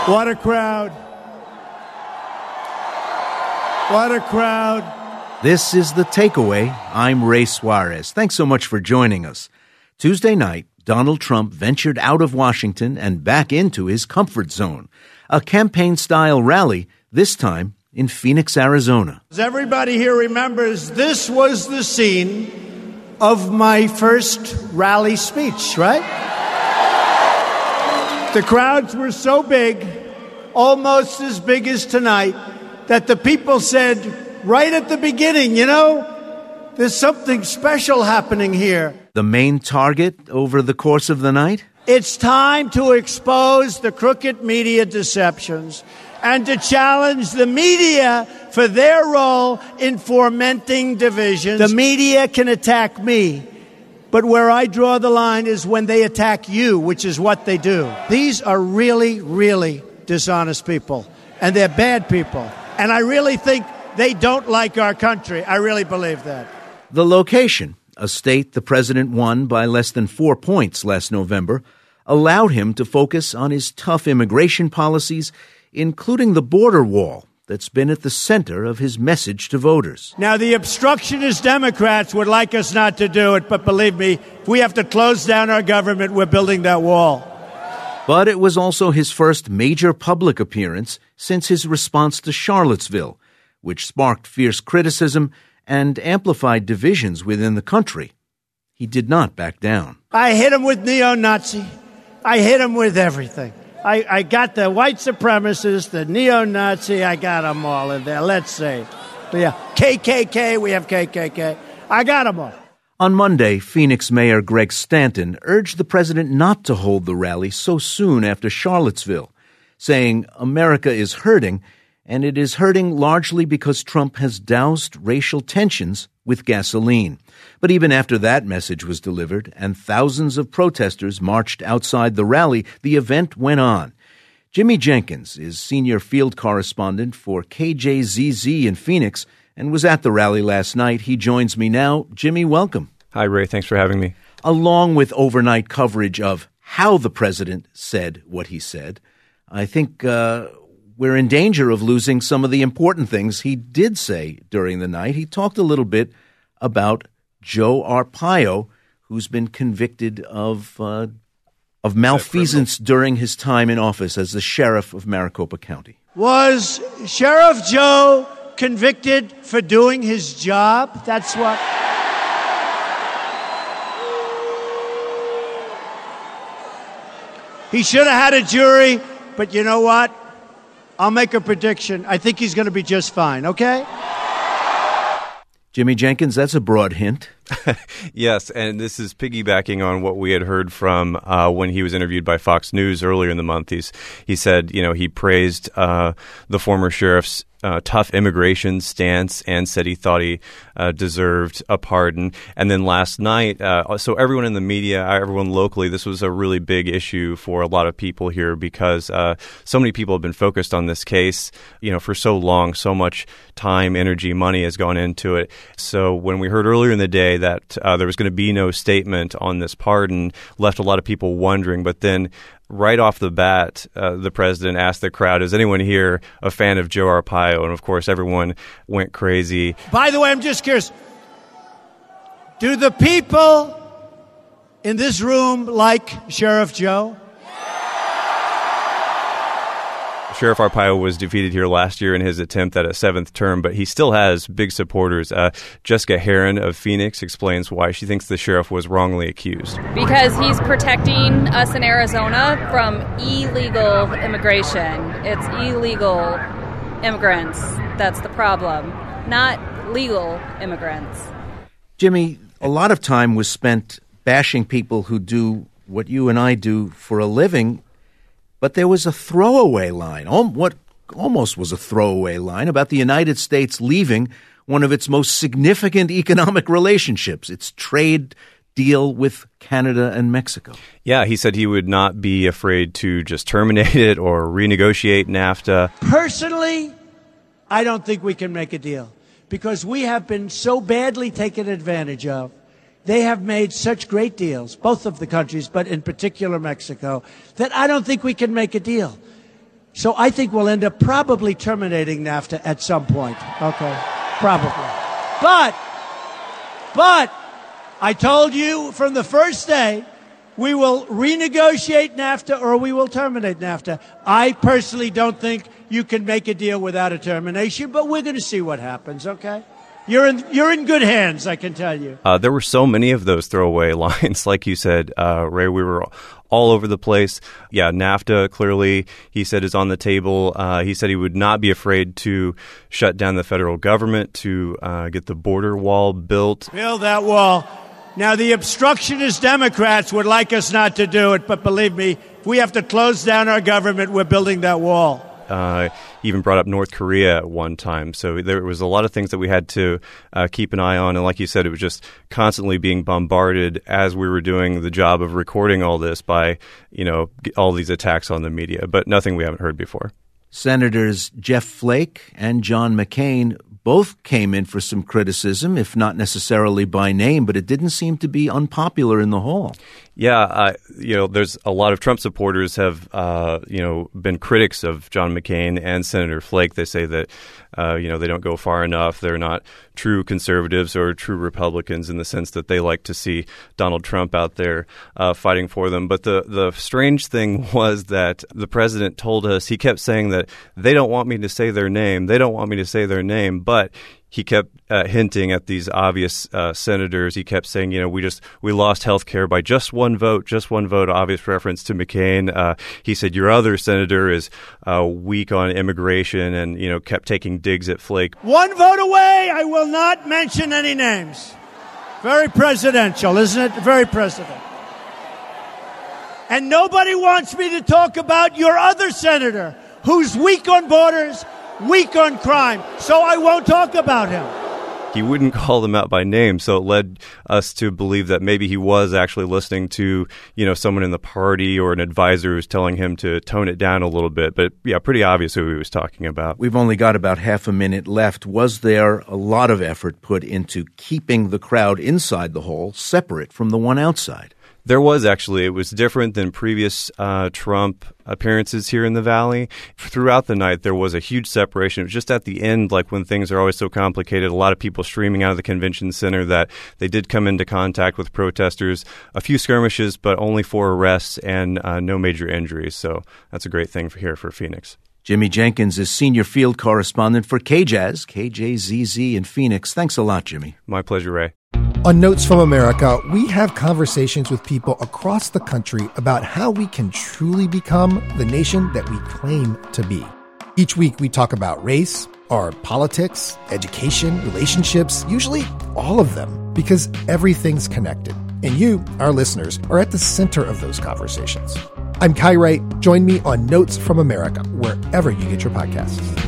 What a crowd. What a crowd. This is The Takeaway. I'm Ray Suarez. Thanks so much for joining us. Tuesday night, Donald Trump ventured out of Washington and back into his comfort zone. A campaign-style rally, this time in Phoenix, Arizona. As everybody here remembers, this was the scene of my first rally speech, right? The crowds were so big, almost as big as tonight, that the people said right at the beginning, there's something special happening here. The main target over the course of the night? It's time to expose the crooked media deceptions and to challenge the media for their role in fomenting divisions. The media can attack me, but where I draw the line is when they attack you, which is what they do. These are really, really dishonest people, and they're bad people. And I really think they don't like our country. I really believe that. The location, a state the president won by less than 4 points last November, allowed him to focus on his tough immigration policies, including the border wall that's been at the center of his message to voters. Now, the obstructionist Democrats would like us not to do it, but believe me, if we have to close down our government, we're building that wall. But it was also his first major public appearance since his response to Charlottesville, which sparked fierce criticism and amplified divisions within the country. He did not back down. I hit him with neo-Nazi. I hit him with everything. I got the white supremacists, the neo-Nazi, I got them all in there. Let's see. Yeah, KKK, we have KKK. I got them all. On Monday, Phoenix Mayor Greg Stanton urged the president not to hold the rally so soon after Charlottesville, saying America is hurting, and it is hurting largely because Trump has doused racial tensions with gasoline. But even after that message was delivered and thousands of protesters marched outside the rally, the event went on. Jimmy Jenkins is senior field correspondent for KJZZ in Phoenix and was at the rally last night. He joins me now. Jimmy, welcome. Hi, Ray. Thanks for having me. Along with overnight coverage of how the president said what he said, I think we're in danger of losing some of the important things he did say during the night. He talked a little bit about Joe Arpaio, who's been convicted of malfeasance during his time in office as the sheriff of Maricopa County. Was Sheriff Joe convicted for doing his job? That's what... He should have had a jury, but you know what? I'll make a prediction. I think he's going to be just fine, okay? Jimmy Jenkins, that's a broad hint. Yes, and this is piggybacking on what we had heard from when he was interviewed by Fox News earlier in the month. He said, he praised the former sheriff's tough immigration stance and said he thought he deserved a pardon. And then last night, so everyone in the media, everyone locally, this was a really big issue for a lot of people here because so many people have been focused on this case, for so long. So much time, energy, money has gone into it. So when we heard earlier in the day that there was going to be no statement on this pardon, left a lot of people wondering. But then right off the bat, the president asked the crowd, is anyone here a fan of Joe Arpaio? And, of course, everyone went crazy. By the way, I'm just curious. Do the people in this room like Sheriff Joe? Sheriff Arpaio was defeated here last year in his attempt at a 7th term, but he still has big supporters. Jessica Herron of Phoenix explains why she thinks the sheriff was wrongly accused. Because he's protecting us in Arizona from illegal immigration. It's illegal immigrants. That's the problem, not legal immigrants. Jimmy, a lot of time was spent bashing people who do what you and I do for a living. But there was a throwaway line, what almost was a throwaway line, about the United States leaving one of its most significant economic relationships, its trade deal with Canada and Mexico. Yeah, he said he would not be afraid to just terminate it or renegotiate NAFTA. Personally, I don't think we can make a deal because we have been so badly taken advantage of. They have made such great deals, both of the countries, but in particular Mexico, that I don't think we can make a deal. So I think we'll end up probably terminating NAFTA at some point. Okay, probably. But I told you from the first day, we will renegotiate NAFTA or we will terminate NAFTA. I personally don't think you can make a deal without a termination, but we're going to see what happens, okay? You're in good hands, I can tell you. There were so many of those throwaway lines, like you said, Ray. We were all over the place. Yeah, NAFTA, clearly, he said, is on the table. He said he would not be afraid to shut down the federal government to get the border wall built. Build that wall. Now, the obstructionist Democrats would like us not to do it, but believe me, if we have to close down our government, we're building that wall. He even brought up North Korea at one time. So there was a lot of things that we had to keep an eye on. And like you said, it was just constantly being bombarded as we were doing the job of recording all this by, all these attacks on the media. But nothing we haven't heard before. Senators Jeff Flake and John McCain both came in for some criticism, if not necessarily by name, but it didn't seem to be unpopular in the hall. Yeah, there's a lot of Trump supporters have, been critics of John McCain and Senator Flake. They say that, they don't go far enough. They're not true conservatives or true Republicans in the sense that they like to see Donald Trump out there fighting for them. But the strange thing was that the president told us, he kept saying that they don't want me to say their name. They don't want me to say their name. But he kept hinting at these obvious senators. He kept saying, we lost health care by just one vote, obvious reference to McCain. He said, your other senator is weak on immigration and, kept taking digs at Flake. One vote away. I will not mention any names. Very presidential, isn't it? Very presidential. And nobody wants me to talk about your other senator who's weak on borders, weak on crime, so I won't talk about him. He wouldn't call them out by name, so it led us to believe that maybe he was actually listening to, someone in the party or an advisor who's telling him to tone it down a little bit. But, yeah, pretty obvious who he was talking about. We've only got about half a minute left. Was there a lot of effort put into keeping the crowd inside the hall separate from the one outside? There was actually. It was different than previous Trump appearances here in the Valley. Throughout the night, there was a huge separation. It was just at the end, like when things are always so complicated, a lot of people streaming out of the convention center, that they did come into contact with protesters. A few skirmishes, but only 4 arrests and no major injuries. So that's a great thing here for Phoenix. Jimmy Jenkins is senior field correspondent for KJAZ, KJZZ in Phoenix. Thanks a lot, Jimmy. My pleasure, Ray. On Notes from America, we have conversations with people across the country about how we can truly become the nation that we claim to be. Each week, we talk about race, our politics, education, relationships, usually all of them, because everything's connected. And you, our listeners, are at the center of those conversations. I'm Kai Wright. Join me on Notes from America, wherever you get your podcasts.